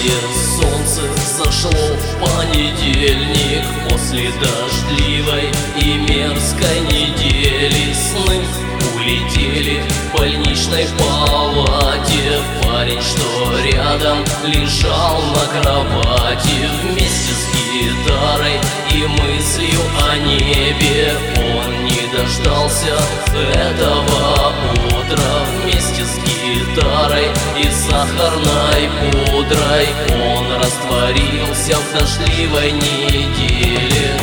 Ржавое солнце зашло в понедельник после дождливой и мерзкой недели. Сны улетели в больничной палате. Парень, что рядом, лежал на кровати вместе с гитарой и мыслью о небе. Он не дождался этого утра. Вместе с гитарой и сахарной пудрой он растворился в дождливой неделе.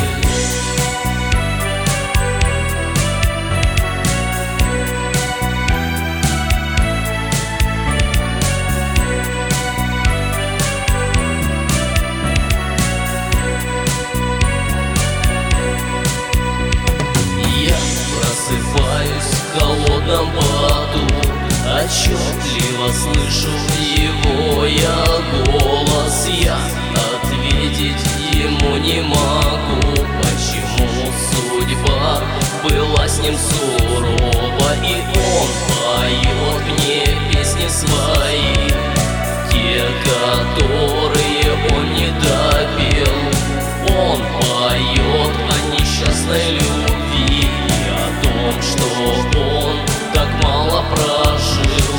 Просыпаюсь в холодном поту, отчетливо слышу его я голос. Я ответить ему не могу, почему судьба была с ним сурова. И он поет мне песни свои, те, которые он не допел. Он поет о несчастной любви, о том, что он так мало прожил.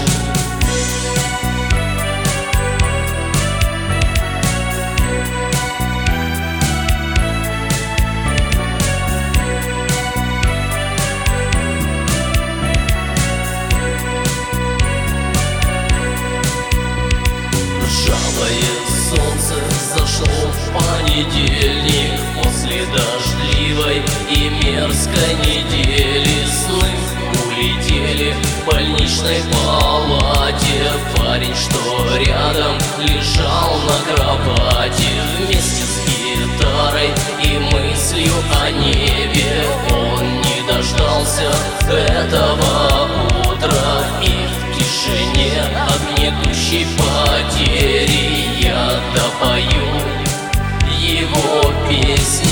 Ржавое солнце зашло в понедельник после дождливой и мерзкой недели. Сны улетели в больничной палате. Парень, что рядом, лежал на кровати вместе с гитарой и мыслью о небе. Он не дождался этого утра, и в тишине от гнетущей потери я допою его песни.